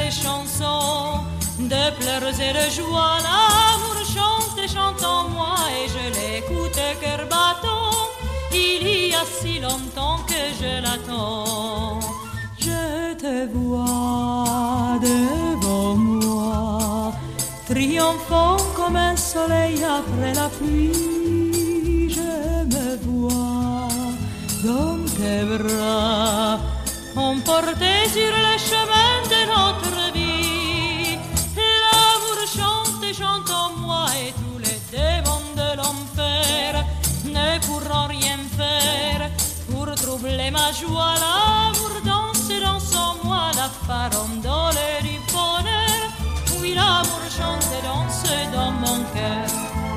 ces chansons de pleurs et de joie. L'amour chante et chante en moi et je l'écoute cœur battant. Il y a si longtemps que je l'attends. Je te vois devant moi, triomphant comme un soleil après la pluie. Je me vois dans tes bras, emporté sur le chemin de notre vie. L'amour chante et chante en moi et tous les démons de l'enfer ne pourront rien faire pour troubler ma joie. L'amour danse en moi la farandole du bonheur. Oui, l'amour chante et danse dans mon cœur.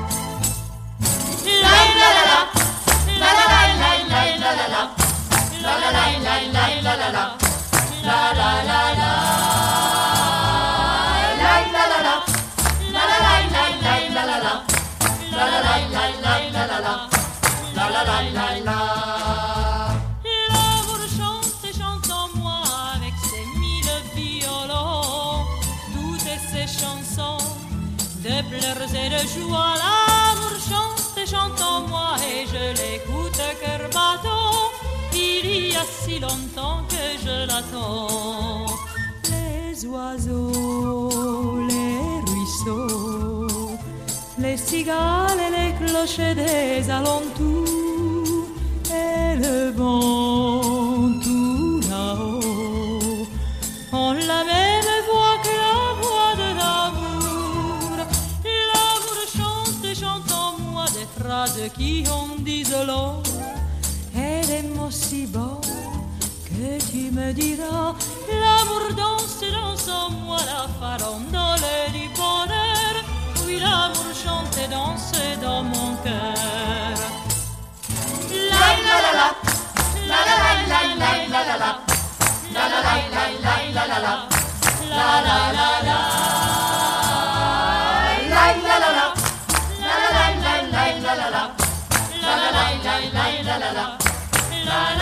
La la la la, la la la la la la la la, la la la la la la la la, la la la la, la la la la, la la la la la la la, la la la la la la la, la la la la la. L'amour chante et chante en moi avec ses mille violons, toutes ces chansons de pleurs et de joie. L'amour chante et chante en moi et je l'écoute cœur battant. Il y a si longtemps que je l'attends. Les oiseaux, les ruisseaux, les cigales et les clochers des alentours, et le vent tout là-haut ont la même voix que la voix de l'amour. L'amour chante et chante en moi des phrases qui en disent long et des mots si beaux que tu me diras. L'amour danse, danse en moi la farandole du bonheur. Oui, l'amour chante et danse dans mon cœur. La la la la, la la la la la la la la, la la la la la la la la, la la la la, la la la la, la la la la la la la, la la la la la la la, la